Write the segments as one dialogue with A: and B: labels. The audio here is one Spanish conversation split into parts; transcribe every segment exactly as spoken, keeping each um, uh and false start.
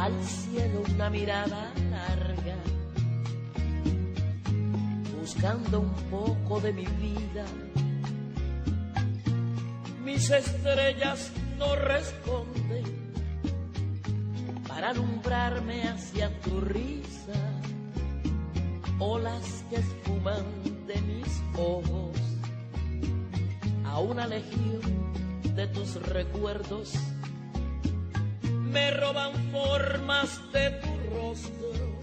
A: al cielo una mirada larga, buscando un poco de mi vida. Mis estrellas no responden para alumbrarme hacia tu risa, olas que esfuman de mis ojos a una legión de tus recuerdos, me roban formas de tu rostro,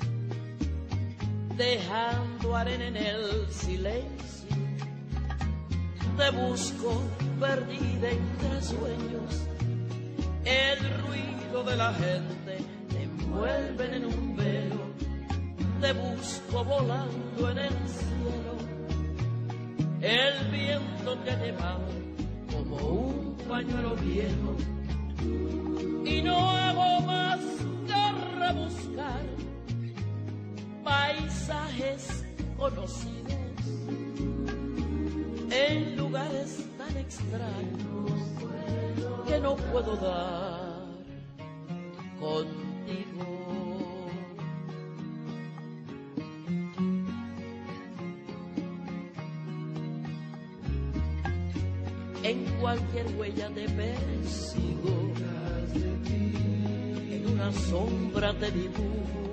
A: dejando arena en el silencio. Te busco perdida entre sueños, el ruido de la gente te envuelven en un velo. Te busco volando en el cielo, el viento te ha llevado como un pañuelo viejo. Y no hago más que rebuscar paisajes conocidos en lugares tan extraños que no puedo dar contigo. En cualquier huella te persigo, en una sombra te dibujo,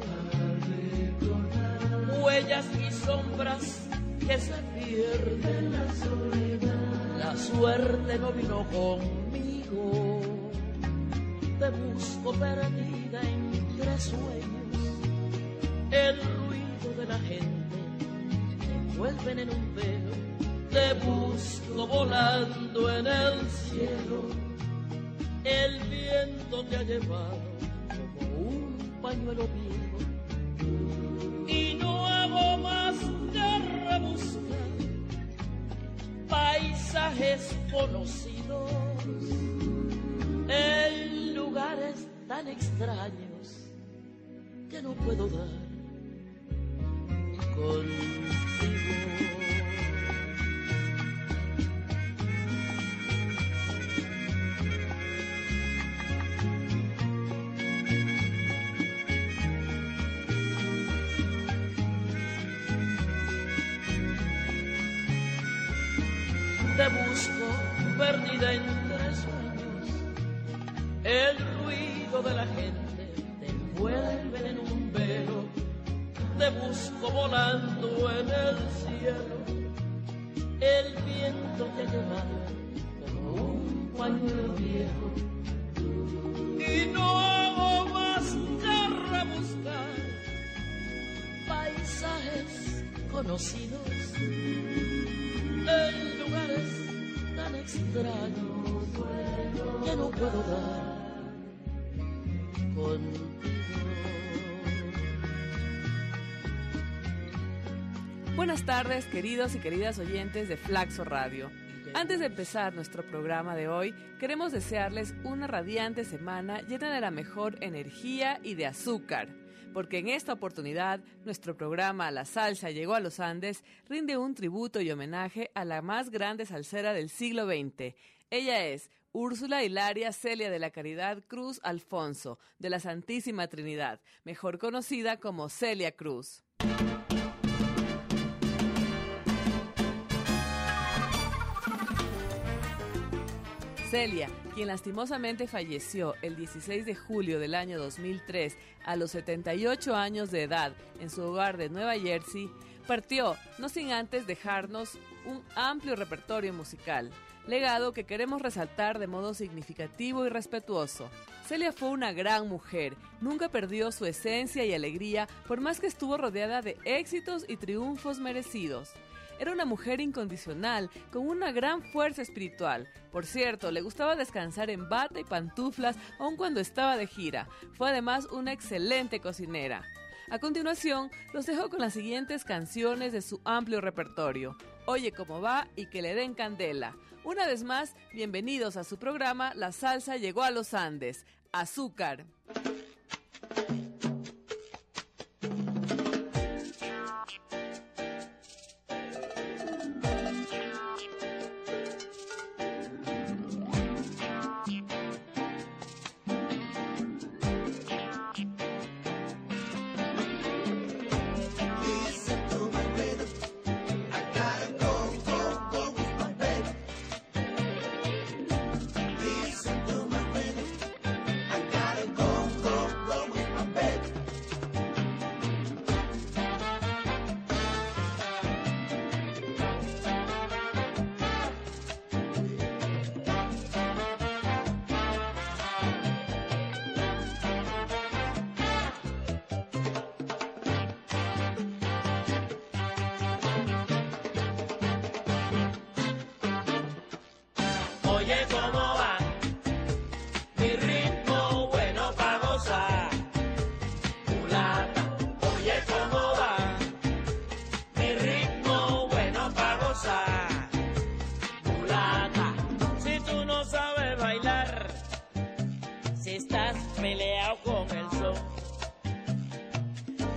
A: huellas y sombras que se pierden. La soledad, la suerte no vino conmigo. Te busco perdida entre sueños, el ruido de la gente te envuelven en un velo. Te busco volando en el cielo, el viento te ha llevado como un pañuelo viejo. Y no hago más que rebuscar paisajes conocidos en lugares tan extraños que no puedo dar contigo. Te busco perdida entre sueños, el ruido de la gente te envuelve en un velo. Te busco volando en el cielo, el viento te ha llevado como un pañuelo viejo. Y no hago más que rebuscar paisajes conocidos en lugares tan extraños que no puedo dar contigo.
B: Buenas tardes, queridos y queridas oyentes de Flaxo Radio. Antes de empezar nuestro programa de hoy, queremos desearles una radiante semana llena de la mejor energía y de azúcar, porque en esta oportunidad nuestro programa La Salsa Llegó a los Andes rinde un tributo y homenaje a la más grande salsera del siglo veinte. Ella es Úrsula Hilaria Celia de la Caridad Cruz Alfonso, de la Santísima Trinidad, mejor conocida como Celia Cruz. Celia, quien lastimosamente falleció el dieciséis de julio del año dos mil tres a los setenta y ocho años de edad en su hogar de Nueva Jersey, partió no sin antes dejarnos un amplio repertorio musical, legado que queremos resaltar de modo significativo y respetuoso. Celia fue una gran mujer, nunca perdió su esencia y alegría por más que estuvo rodeada de éxitos y triunfos merecidos. Era una mujer incondicional, con una gran fuerza espiritual. Por cierto, le gustaba descansar en bata y pantuflas, aun cuando estaba de gira. Fue además una excelente cocinera. A continuación, los dejo con las siguientes canciones de su amplio repertorio. Oye cómo va y que le den candela. Una vez más, bienvenidos a su programa La Salsa Llegó a los Andes. Azúcar.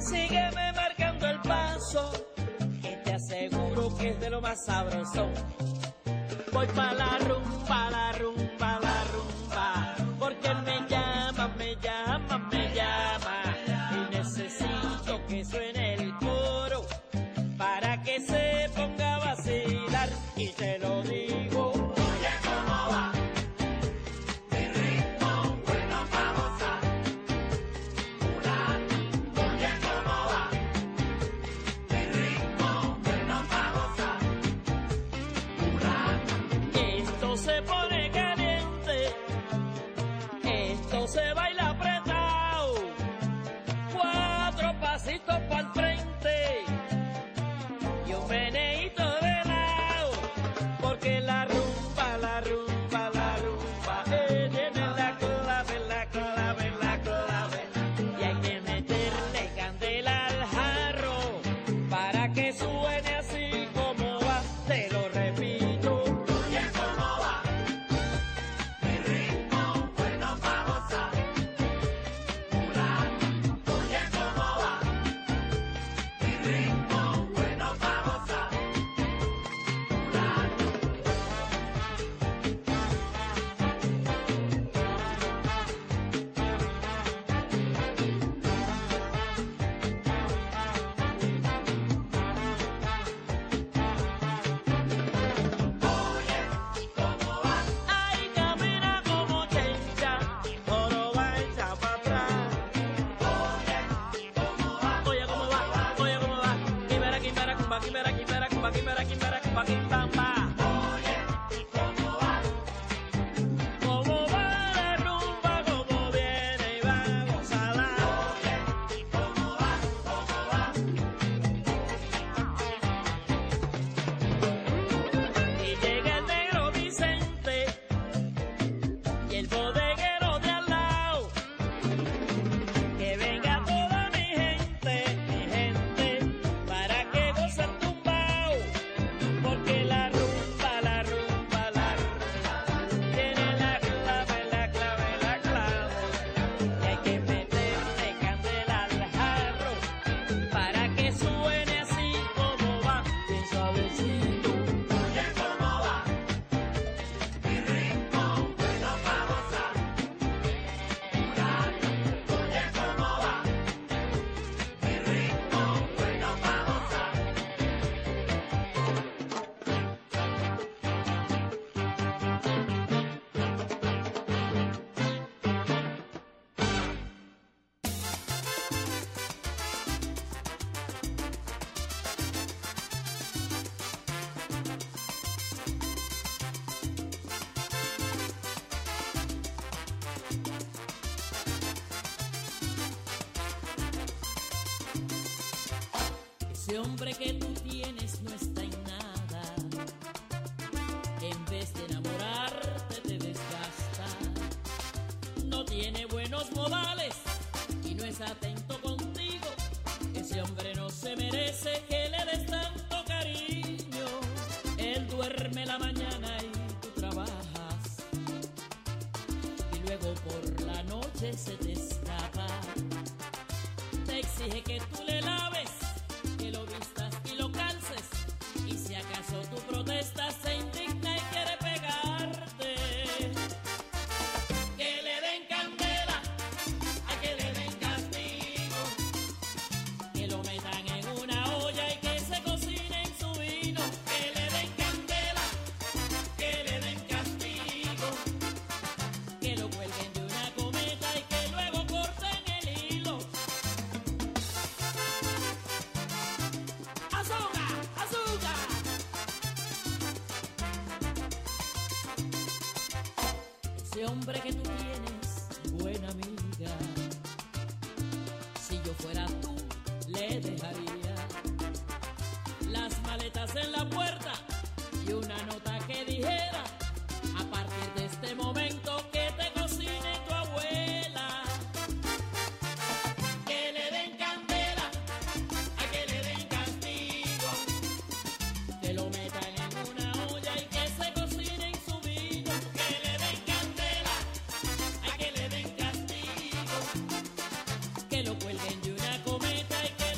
A: Sígueme marcando el paso, que te aseguro que es de lo más sabroso. Voy pa' la rumba, la rumba, la rumba, porque él me llama, me llama, me llama, y necesito que suene el coro para que se ponga a vacilar, y te lo digo. Oye, ¿cómo va? Mi ritmo bueno pa' gozar. Oye, ¿cómo va? Mi ritmo bueno pa' gozar. Esto se pone caliente, esto se baila apretado, cuatro pasitos para el frente y un meneíto de lado, porque la rumba, la rumba, la rumba, eh, tiene la clave, la clave, la clave, y hay que meterle candela al jarro para que suene así como va, te lo repito. Oye, ¿cómo va? Mi ritmo bueno pa' gozar. Oye, ¿cómo va? Mi ritmo bueno pa' gozar. Ay, camina como chencha, joroba echa pa' atrás. Oye, ¿cómo va? Oye, ¿cómo va? Oye, ¿cómo va? Quimera, quimera, cumba, quimera, quimera, cumba, quimera, quimera, cumba, quimbamba. Oye, ¿cómo va? ¿Cómo va la rumba? ¿Cómo viene y va a gozarla? Oye, ¿cómo va? ¿Cómo va? Y llega el negro Vicente y el bodeguero de al lado. Que venga toda mi gente, mi gente, para que goce el tumbao. Porque la rumba, la rumba, la rumba, tiene la clave, la clave, la clave. Y hay que meterle candela al jarro para que suene así como va, bien suavecito. Oye, ¿cómo va? Mi ritmo bueno pa' gozar. Oye, ¿cómo va? Mi ritmo bueno pa' gozar. Ese hombre que tú tienes no está en nada. En vez de enamorarte te desgasta. No tiene buenos modales y no es atento contigo. Ese hombre no se merece que le des tanto cariño. Él duerme la mañana y tú trabajas, y luego por la noche se te escapa. Te exige que tú le laves, que lo vistas y lo calces, y si acaso tú protestas se indigna y quiere pegarte. Que le den candela, a que le den castigo, que lo metan en una olla y que se cocine en su vino. Que le den candela, que le den castigo, que lo cuelguen de una cometa y que luego corten el hilo. ¡Azúcar! ¡Azúcar! Ese hombre que tú tienes, buena amiga, si yo fuera tú, le dejaría las maletas en la puerta y una nota que dijera: a partir de este momento que te cocine tu abuela. Que le den candela, a que le den castigo, que lo metan en una olla y que se cocine en su vino. Que le den candela, a que le den castigo, que lo cuelguen de una cometa y que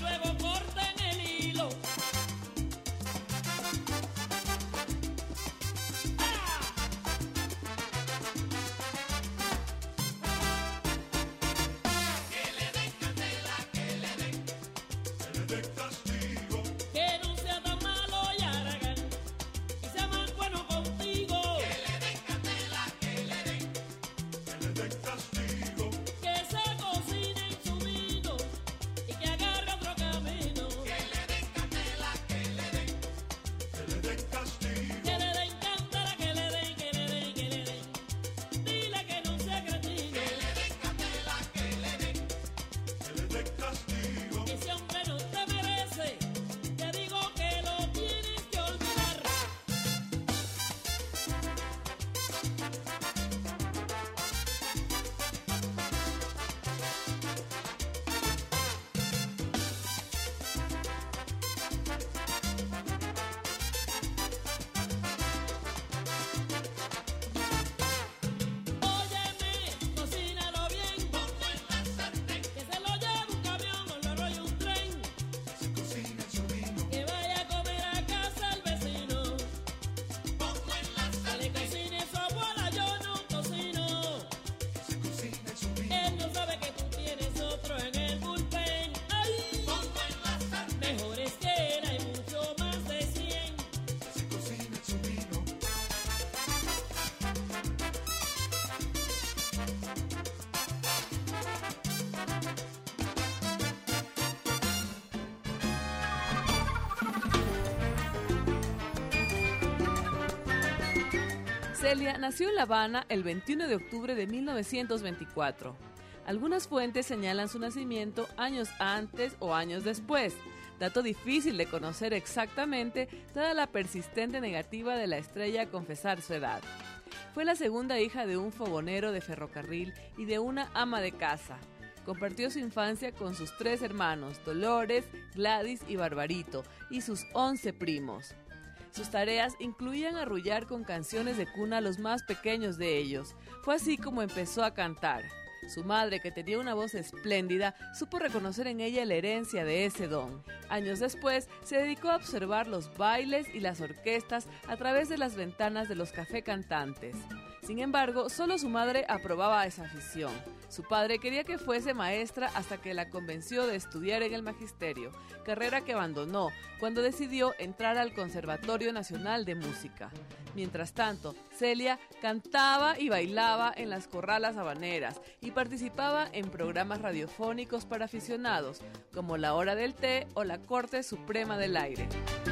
B: Celia nació en La Habana el veintiuno de octubre de mil novecientos veinticuatro. Algunas fuentes señalan su nacimiento años antes o años después, dato difícil de conocer exactamente dada la persistente negativa de la estrella a confesar su edad. Fue la segunda hija de un fogonero de ferrocarril y de una ama de casa. Compartió su infancia con sus tres hermanos, Dolores, Gladys y Barbarito, y sus once primos. Sus tareas incluían arrullar con canciones de cuna a los más pequeños de ellos. Fue así como empezó a cantar. Su madre, que tenía una voz espléndida, supo reconocer en ella la herencia de ese don. Años después, se dedicó a observar los bailes y las orquestas a través de las ventanas de los café cantantes. Sin embargo, solo su madre aprobaba esa afición. Su padre quería que fuese maestra hasta que la convenció de estudiar en el magisterio, carrera que abandonó cuando decidió entrar al Conservatorio Nacional de Música. Mientras tanto, Celia cantaba y bailaba en las corralas habaneras y participaba en programas radiofónicos para aficionados, como La Hora del Té o La Corte Suprema del Aire.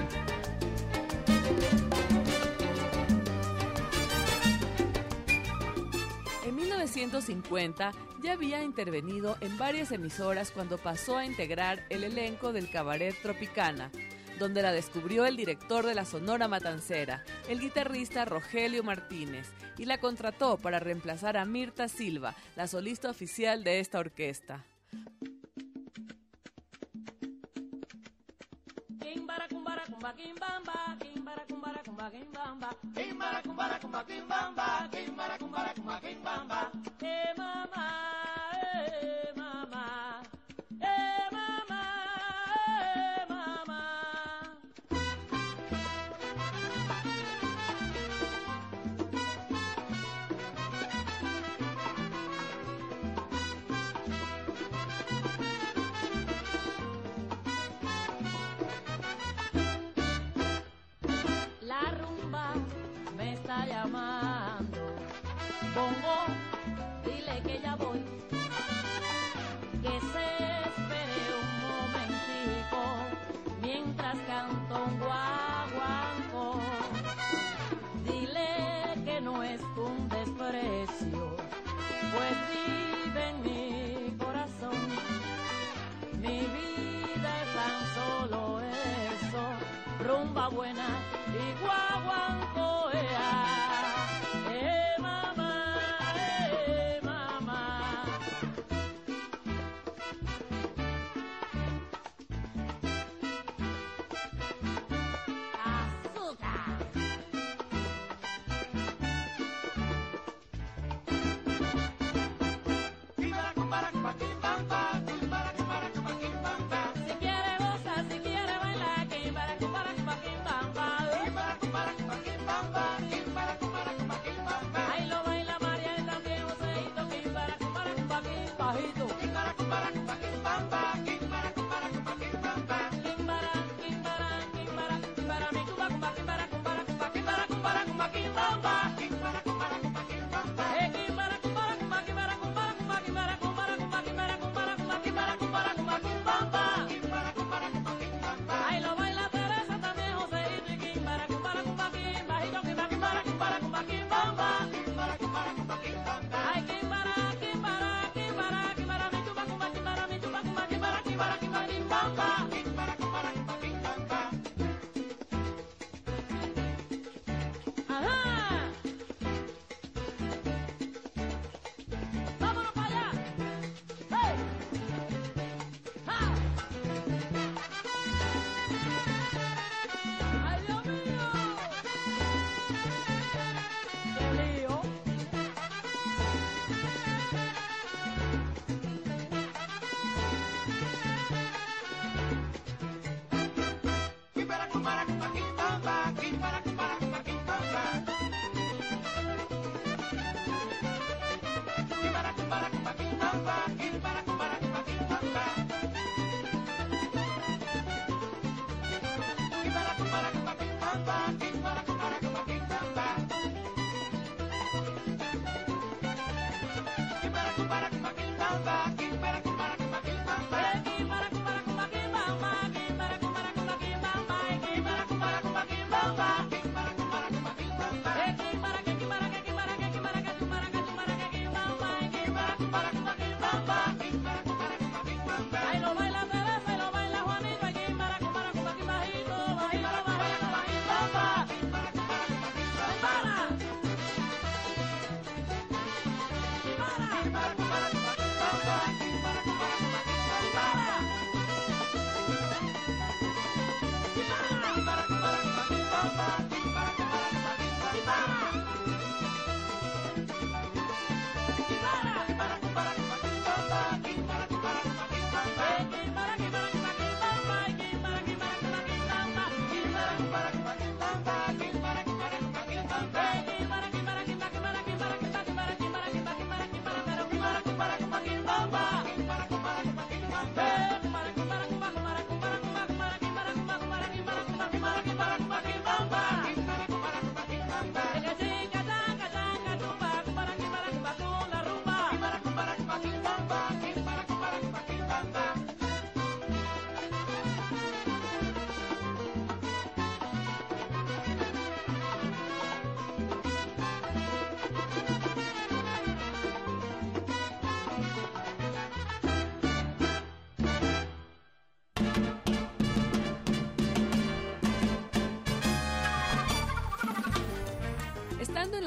B: En mil novecientos cincuenta ya había intervenido en varias emisoras cuando pasó a integrar el elenco del Cabaret Tropicana, donde la descubrió el director de la Sonora Matancera, el guitarrista Rogelio Martínez, y la contrató para reemplazar a Mirta Silva, la solista oficial de esta orquesta.
A: Eh, mamá, eh, mamá, eh, mamá, eh, mamá. La rumba me está llamando. Bongo, dile que ya voy, que se espere un momentico mientras canto un guaguancó. Dile que no es un desprecio, pues vive en mi corazón. Mi vida es tan solo eso, rumba buena y guaguancó. Si quiere gozar, si quiere bailar, que para, para, para,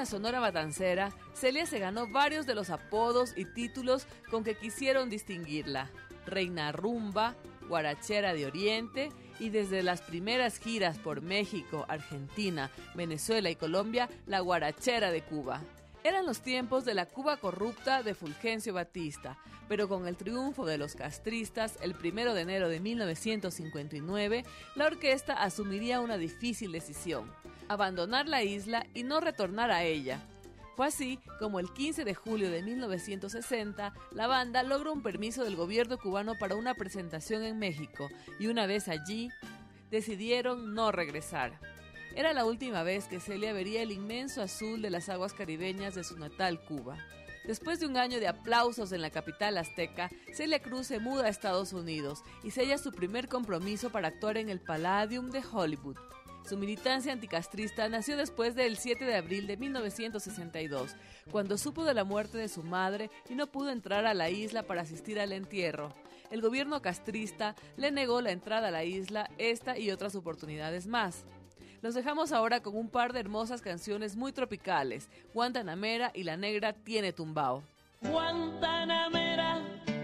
B: la Sonora Matancera, Celia se ganó varios de los apodos y títulos con que quisieron distinguirla. Reina Rumba, Guarachera de Oriente, y desde las primeras giras por México, Argentina, Venezuela y Colombia, la Guarachera de Cuba. Eran los tiempos de la Cuba corrupta de Fulgencio Batista, pero con el triunfo de los castristas, el primero de enero de mil novecientos cincuenta y nueve, la orquesta asumiría una difícil decisión: abandonar la isla y no retornar a ella. Fue así como el quince de julio de mil novecientos sesenta, la banda logró un permiso del gobierno cubano para una presentación en México, y una vez allí, decidieron no regresar. Era la última vez que Celia vería el inmenso azul de las aguas caribeñas de su natal Cuba. Después de un año de aplausos en la capital azteca, Celia Cruz se muda a Estados Unidos y sella su primer compromiso para actuar en el Palladium de Hollywood. Su militancia anticastrista nació después del siete de abril de mil novecientos sesenta y dos, cuando supo de la muerte de su madre y no pudo entrar a la isla para asistir al entierro. El gobierno castrista le negó la entrada a la isla, esta y otras oportunidades más. Los dejamos ahora con un par de hermosas canciones muy tropicales, Guantanamera y La Negra Tiene Tumbao.
A: Guantanamera,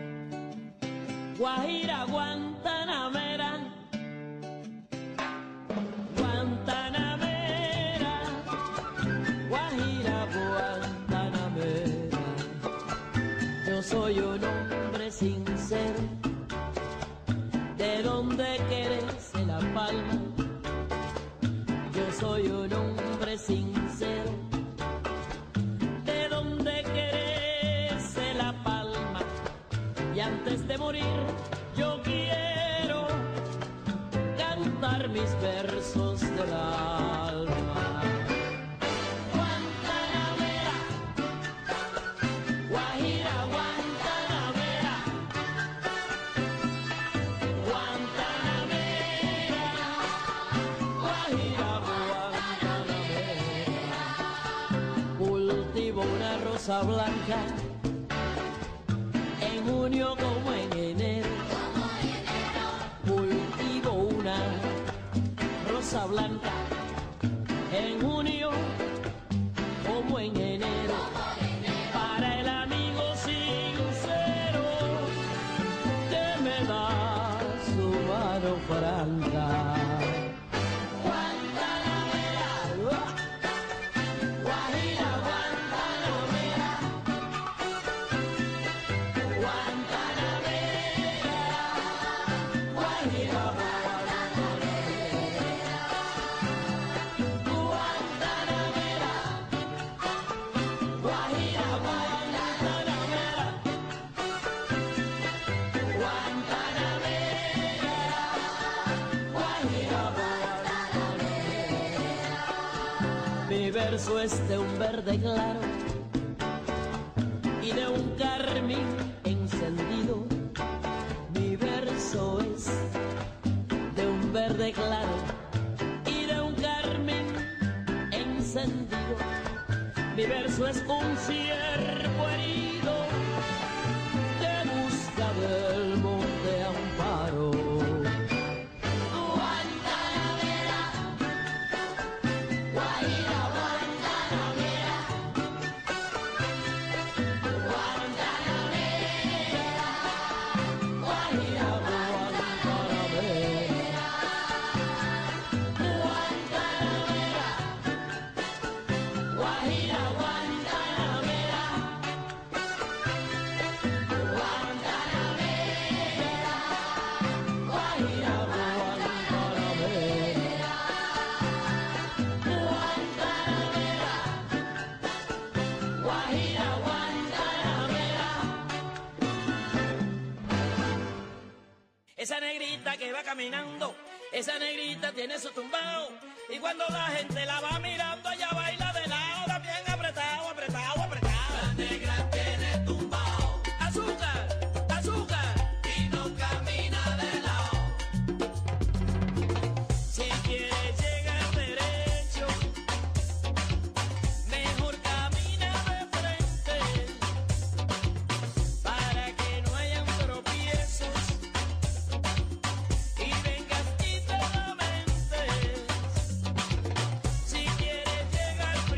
A: Guajira, Guantanamera, Guantanamera, Guajira, Guantanamera. Yo soy un hombre sincero, de donde quererse La Palma. Yo soy un hombre sincero, de donde quererse La Palma. Y antes de morir yo quiero cantar mis versos del alma. Guantanamera, Guajira, Guantanamera, Guantanamera, Guajira, Guantanamera. Cultivo una rosa blanca en junio como en enero. Cultivo una rosa blanca en junio como en enero, para el amigo sincero que me da su mano franca. Guantanamera, Guajira, Guantanamera, Guantanamera, Guajira, mi verso es de un verde claro y de un carmín encendido. Mi verso es de un verde claro y de un carmín encendido. Mi verso es un ciervo herido que busca del monte amparo. Esa negrita que va caminando, esa negrita tiene su tumbao, y cuando la gente la va mirando, ella baila de lado, también apretado, apretado, apretado. La negra tiene tumbao, azúcar, azúcar, y no camina de lado. Si quieres llegar derecho, mejor camina de frente, para que no hayan tropiezos. Si quieres llegar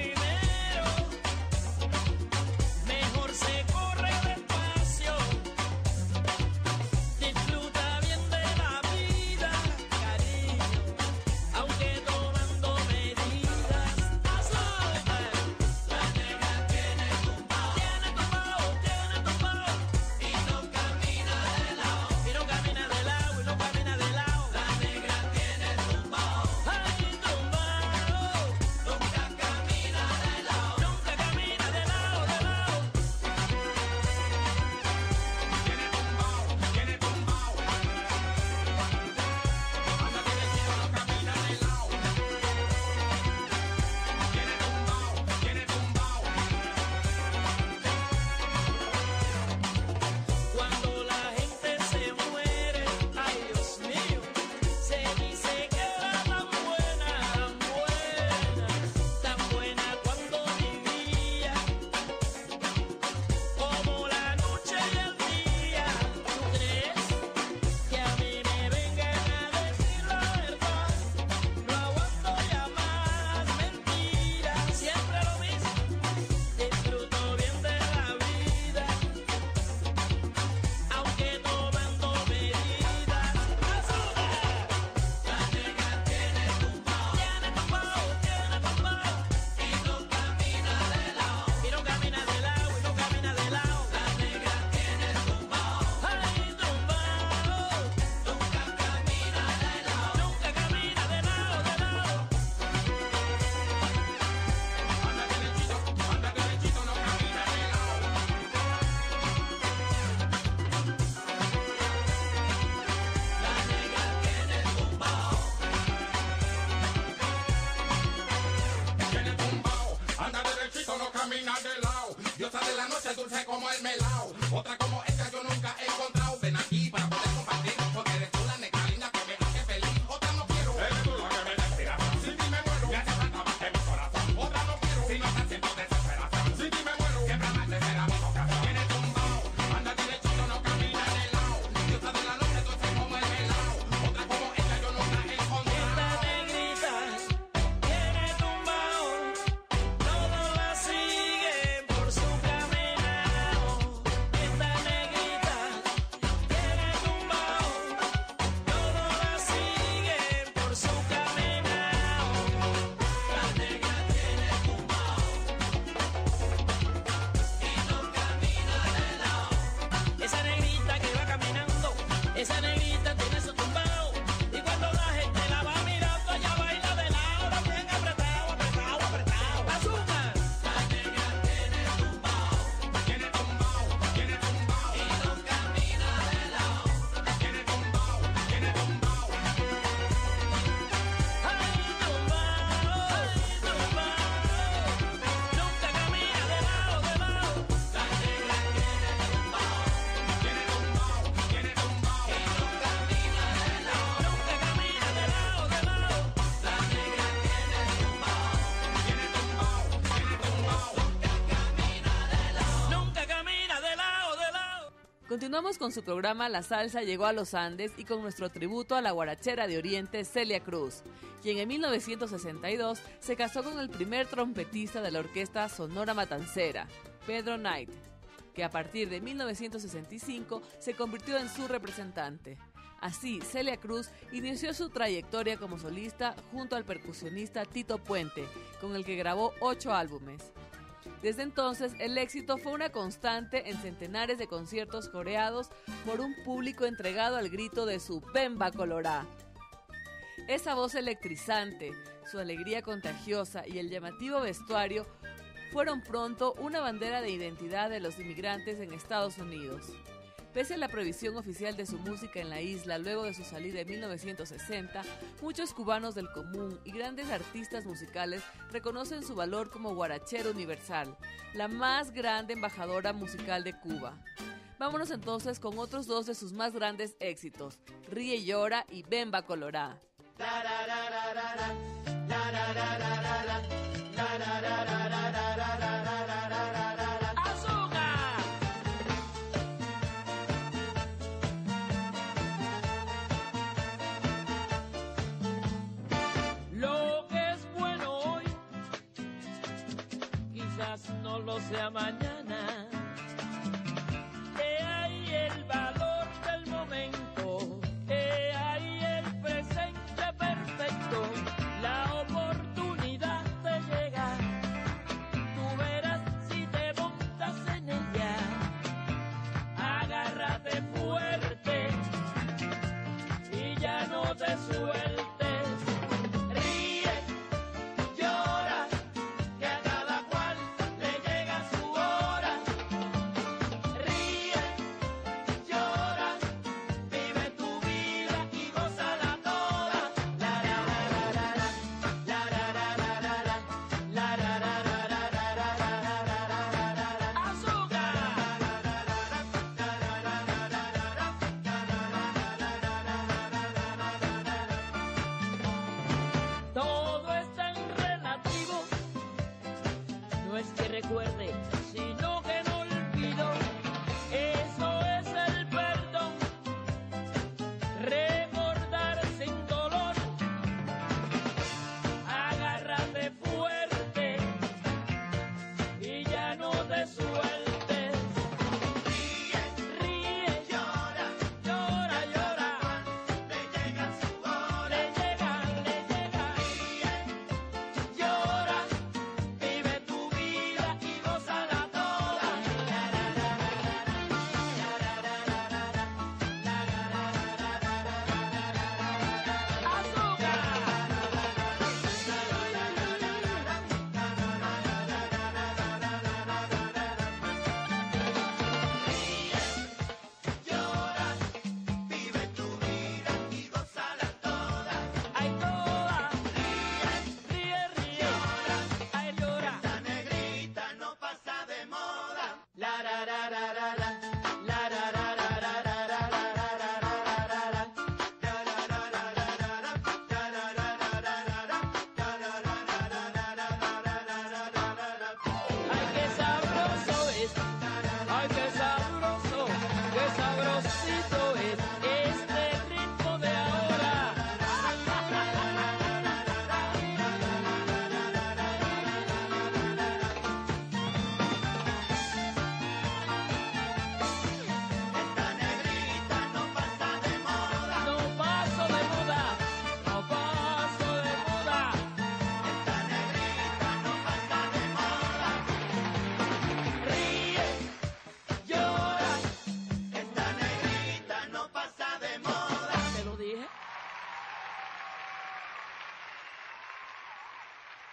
C: dulce como el melao. Otra como esta yo nunca he encontrado. Ven aquí para poder compartir, porque eres tú la negra linda que me hace feliz. Otra no quiero, eres tú la que me da inspiración. Sin ti me muero, me hace falta más que mi corazón. Otra no quiero, si no estás siento desesperación. Sin ti me muero, siempre más de ser a mi vocación. Viene tumbao, anda derechito, no camina de lado. Diosa de la noche, dulce como el melao. Otra como esta yo nunca he encontrado.
A: Esta negrita tiene tumbao, todos la siguen por su caminado. Esta negrita tiene tumbao, todos la siguen por su caminado. La negra tiene tumbao y no camina de lado. Esa negrita que va caminando, esa negrita tiene su tumbao. Y cuando la gente la va mirando, ella baila de lado, bien apretado, apretado, apretado. ¡Azúcar! La negra tiene tumbao,
C: Tiene tumbao, tiene tumbao,
A: y no camina de lado.
C: tiene tumbao, tiene tumbao.
A: ¡Ay, tumbao! ¡Ay, tumbao! Nunca camina de lado, de lado. La negra tiene tumbao,
C: Tiene tumbao, tiene tumbao.
A: y no camina de lado. Nunca camina de lado, de lado. La negra tiene tumbao,
C: Tiene tumbao, tiene tumbao.
A: nunca camina de lado, de lado.
B: Continuamos con su programa La Salsa Llegó a los Andes y con nuestro tributo a la guarachera de Oriente Celia Cruz, quien en mil novecientos sesenta y dos se casó con el primer trompetista de la orquesta Sonora Matancera, Pedro Knight, que a partir de mil novecientos sesenta y cinco se convirtió en su representante. Así, Celia Cruz inició su trayectoria como solista junto al percusionista Tito Puente, con el que grabó ocho álbumes. Desde entonces, el éxito fue una constante en centenares de conciertos coreados por un público entregado al grito de su Bemba Colorá. Esa voz electrizante, su alegría contagiosa y el llamativo vestuario fueron pronto una bandera de identidad de los inmigrantes en Estados Unidos. Pese a la prohibición oficial de su música en la isla luego de su salida en mil novecientos sesenta, muchos cubanos del común y grandes artistas musicales reconocen su valor como guarachera universal, la más grande embajadora musical de Cuba. Vámonos entonces con otros dos de sus más grandes éxitos, Ríe y Llora y Bemba Colorá.
A: ¡Azúcar! Lo que es bueno hoy quizás no lo sea mañana. He ahí el valor del momento, he ahí el presente perfecto, la oportunidad te llega. Tú verás si te montas en ella. Agárrate fuerte y ya no te sueltes. Ríe, llora, que a cada cual le llega su hora.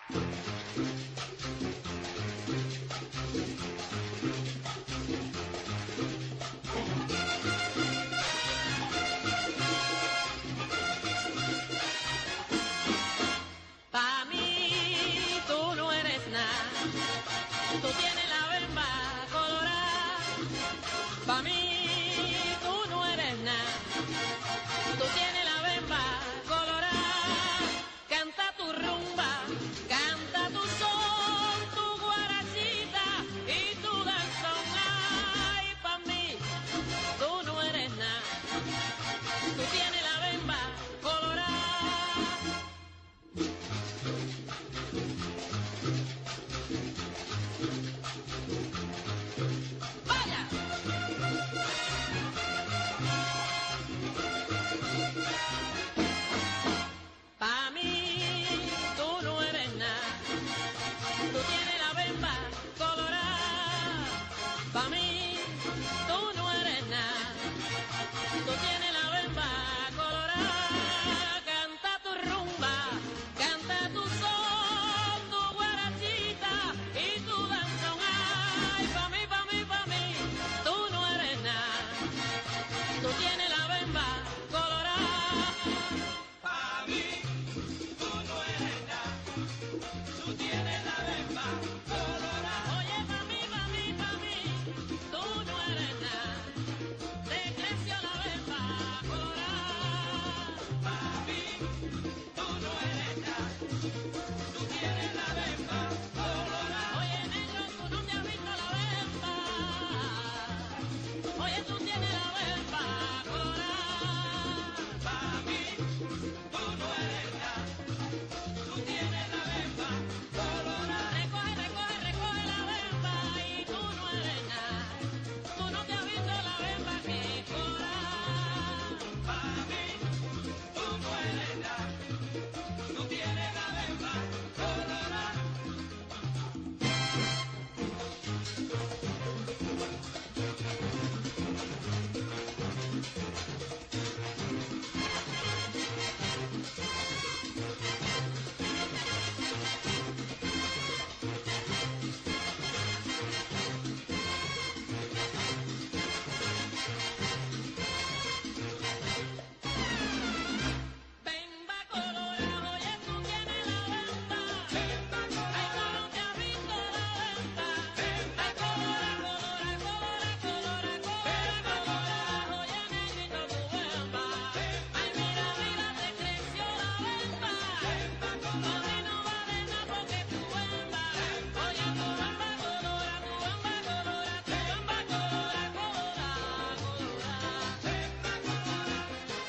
A: Pa' mí tú no eres nada, tú tienes la bemba colorada. Pa' mí tú no eres nada, tú tienes la bemba colorada. Canta tu rumba, canta tu son, tu guarachita y tu danzón. Ay, pa' mí tú no eres nada, tú tienes la bemba colorada. ¡Vaya! Pa' mí tú no eres nada, tú tienes la bemba colorada. Pa' mí tú no eres nada, tú tienes la bemba colorada. Canta tu rumba, canta tu son, tu guarachita y tu danzón. Ay, pa' mí, pa' mí, pa' mí, tú no eres nada, tú tienes la bemba colorada. Pa' mí, tú no eres nada, tú tienes la bemba colorada. Oye, pa' mí, pa' mí, pa' mí, tú no eres nada, te creció la bemba colorada. Pa' mí, tú no eres nada, tú tienes la bemba colorada. Oye, negro, tú no te has visto la bemba. Oye, tú tienes la bemba colorada. Pa' mí, tú no eres nada, tú tienes la bemba colorada. Recoge, recoge, recoge la bemba y tú no eres nada, tú no te has visto la bemba que colorada. Pa' mí, tú no eres nada, tú tienes la bemba colorada. Bemba colorada, oye, tú tienes la bemba. Bemba colorada, ay, tú no te has visto la bemba. Bemba colorada, colorada, colorada, colorada, colorada, oye, negrito, tu bemba. Ay, mira, mira, te creció la bemba. Bemba colorada, y no vale nada porque tu bemba. Oye, tu bemba colorada, tu bemba colorada, tu bemba colorada, colorada, colorada. Bemba colorada.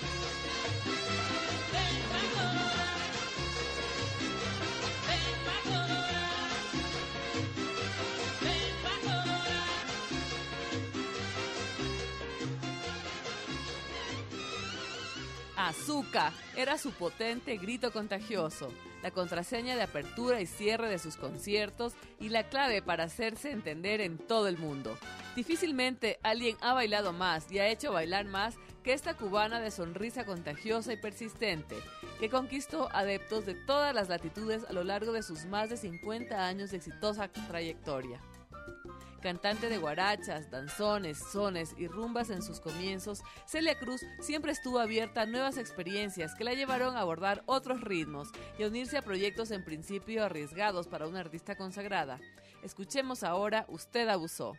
A: Bemba colorada, bemba colorada, bemba colorada.
B: Azúcar era su potente grito contagioso, la contraseña de apertura y cierre de sus conciertos y la clave para hacerse entender en todo el mundo. Difícilmente alguien ha bailado más y ha hecho bailar más que esta cubana de sonrisa contagiosa y persistente, que conquistó adeptos de todas las latitudes a lo largo de sus más de cincuenta años de exitosa trayectoria. Cantante de guarachas, danzones, sones y rumbas en sus comienzos, Celia Cruz siempre estuvo abierta a nuevas experiencias que la llevaron a abordar otros ritmos y a unirse a proyectos en principio arriesgados para una artista consagrada. Escuchemos ahora Usted abusó.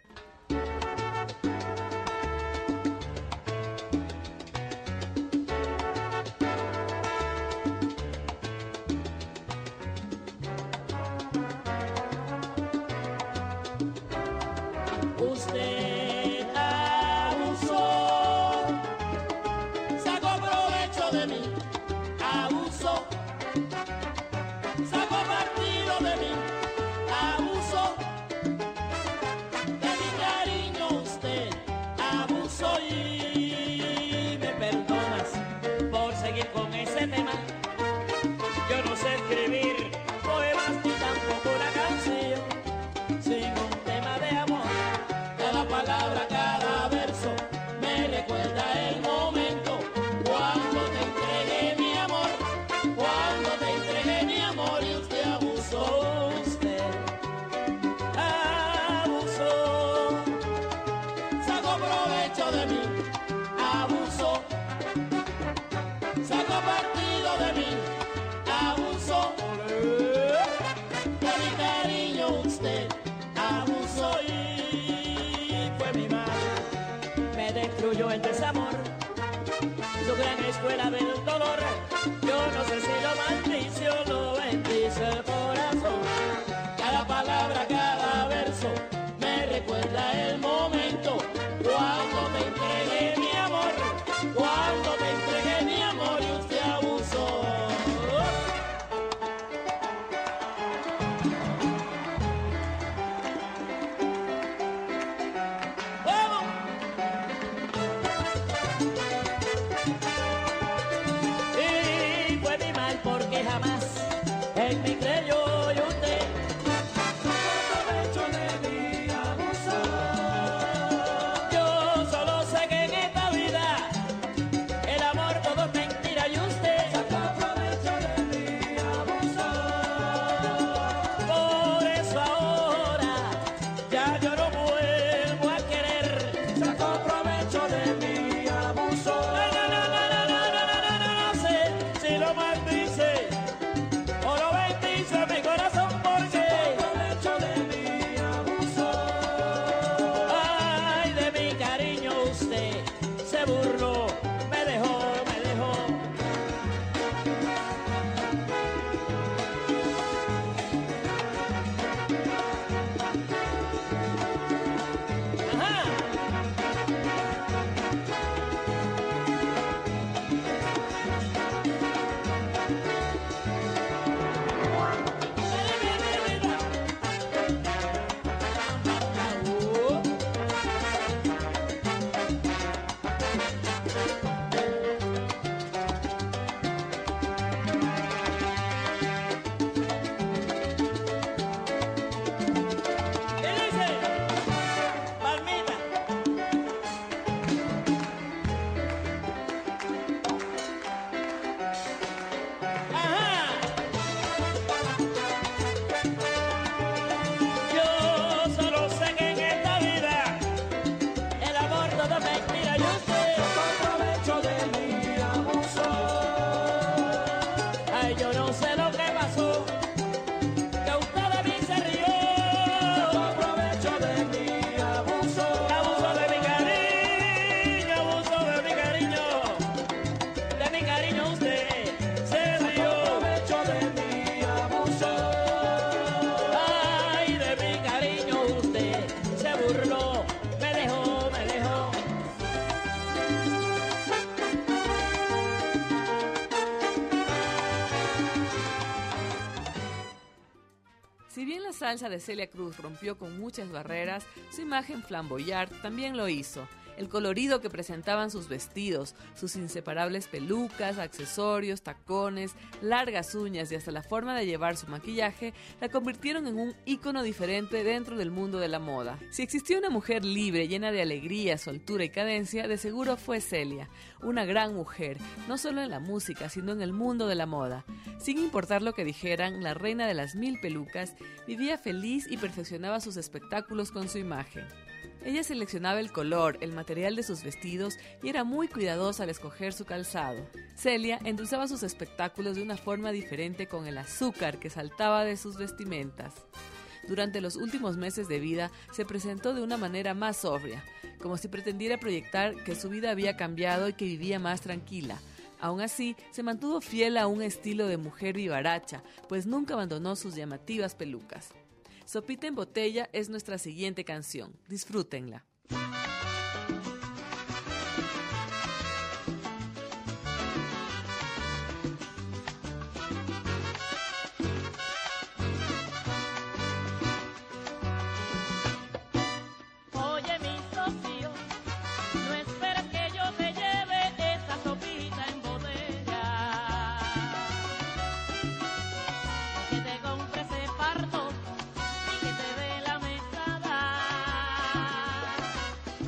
A: Usted abusó, sacó provecho de mí, abusó, sacó partido de mí, abusó, de mi cariño usted abusó y me perdonas por seguir con ese tema. Yo no sé escribir poemas ni tampoco una canción sin un tema de amor. Cada escuela del dolor. Yo no sé si lo maldice o lo bendice el corazón. Cada palabra, cada verso me recuerda el momento cuando te entregué mi amor, cuando te entregué mi amor y usted abusó. ¡Vamos! Y fue mi mal porque jamás en mi creyó y usted aprovecho de mi abuso. Yo solo sé que en esta vida el amor todo es mentira y usted sacó provecho de mi abuso. Por eso ahora ya yo no vuelvo a querer. Sacó provecho de mi abuso. No, no, no, no, no, no, no, no, no, no sé si lo maldice o lo bendice mi corazón porque sacó provecho de mi abuso. Ay, de mi cariño usted se burló, me dejó, me dejó. Ajá. Uh. ¿Qué dice? Palmita. Ajá. Yo solo sé que en esta vida el amor todo es mentira y usted sacó provecho de mi abuso. Ay, yo no sé lo que pasó, que usted de mí se rió. Sacó provecho de mi abuso. Abuso de mi cariño, abuso de mi cariño. De mi cariño usted se rió. Sacó provecho de mi abuso. Ay, de mi cariño usted se burló, me dejó, me dejó.
B: Si bien la salsa de Celia Cruz rompió con muchas barreras, su imagen flamboyante también lo hizo. El colorido que presentaban sus vestidos, sus inseparables pelucas, accesorios, tacones, largas uñas y hasta la forma de llevar su maquillaje la convirtieron en un ícono diferente dentro del mundo de la moda. Si existió una mujer libre, llena de alegría, soltura y cadencia, de seguro fue Celia, una gran mujer, no solo en la música, sino en el mundo de la moda. Sin importar lo que dijeran, la reina de las mil pelucas vivía feliz y perfeccionaba sus espectáculos con su imagen. Ella seleccionaba el color, el material de sus vestidos y era muy cuidadosa al escoger su calzado. Celia endulzaba sus espectáculos de una forma diferente con el azúcar que saltaba de sus vestimentas. Durante los últimos meses de vida se presentó de una manera más sobria, como si pretendiera proyectar que su vida había cambiado y que vivía más tranquila. Aún así, se mantuvo fiel a un estilo de mujer vivaracha, pues nunca abandonó sus llamativas pelucas. Sopita en botella es nuestra siguiente canción. Disfrútenla.
A: Oye, mi socio, no esperes que yo te lleve esa sopita en botella, que te compre ese parto y que te dé la mesada.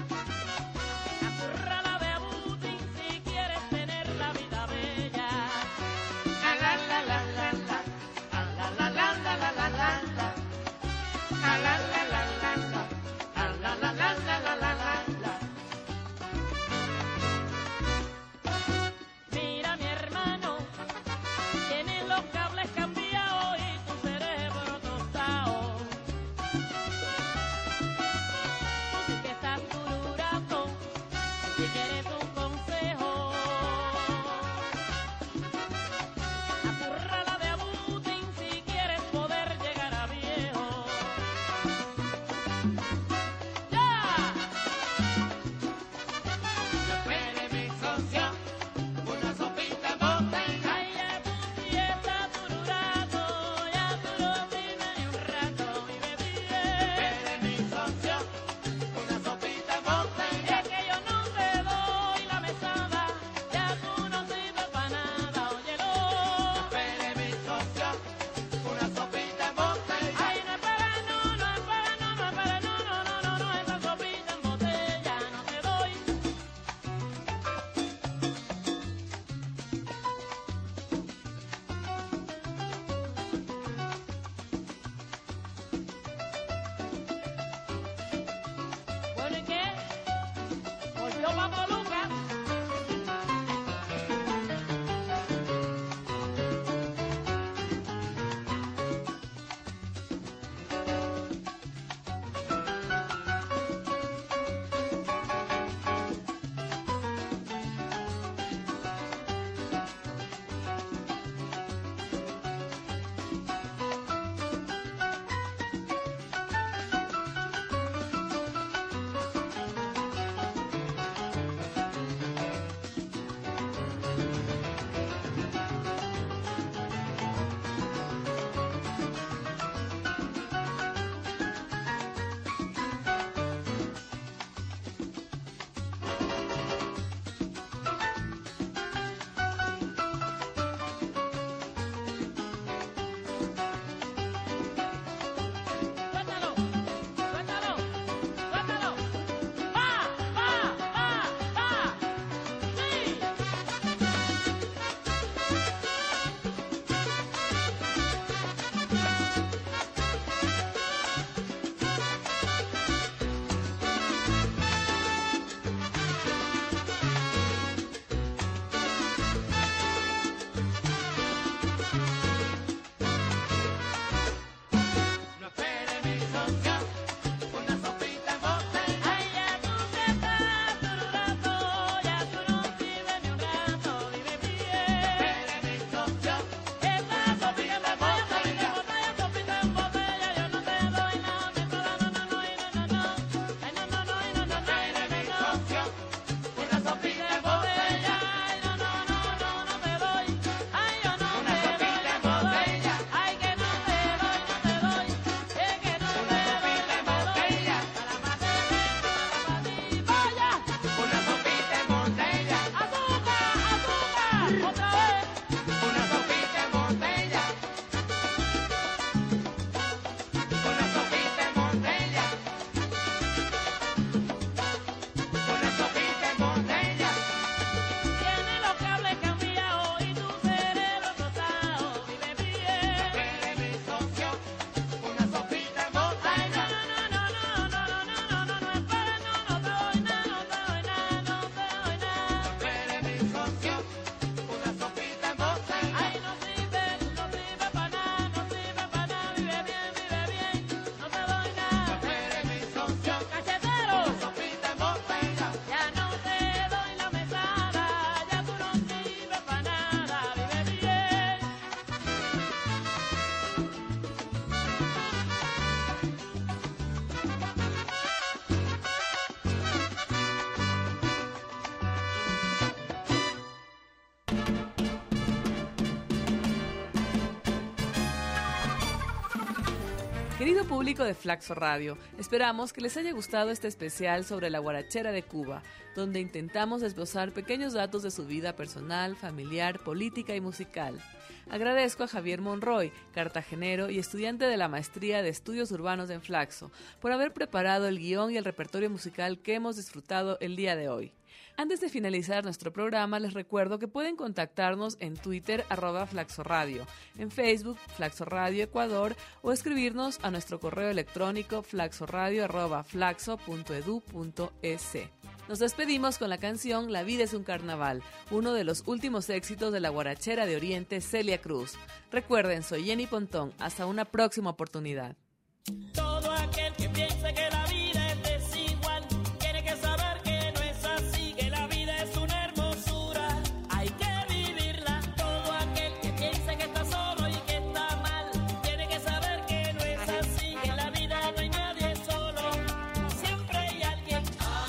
B: Querido público de Flaxo Radio, esperamos que les haya gustado este especial sobre la guarachera de Cuba, donde intentamos esbozar pequeños datos de su vida personal, familiar, política y musical. Agradezco a Javier Monroy, cartagenero y estudiante de la Maestría de Estudios Urbanos en Flaxo, por haber preparado el guión y el repertorio musical que hemos disfrutado el día de hoy. Antes de finalizar nuestro programa, les recuerdo que pueden contactarnos en Twitter, arroba Flaxo Radio, en Facebook, Flaxo Radio Ecuador, o escribirnos a nuestro correo electrónico flaxoradio arroba flaxo punto edu punto es. Nos despedimos con la canción La vida es un carnaval, uno de los últimos éxitos de la guarachera de Oriente Celia Cruz. Recuerden, soy Jenny Pontón. Hasta una próxima oportunidad.
A: Todo aquel que piense que la vida es desigual tiene que saber que no es así, que la vida es una hermosura, hay que vivirla. Todo aquel que piense que está solo y que está mal tiene que saber que no es así, que en la vida no hay nadie solo, siempre hay alguien.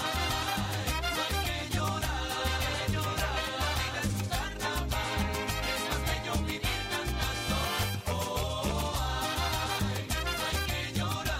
A: Ay, no hay que llorar, hay que llorar, la vida es un carnaval, es más bello vivir cantando. Oh, ay, no hay que llorar.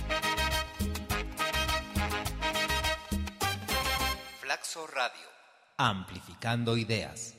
D: Flaxo Radio. Amplificando ideas.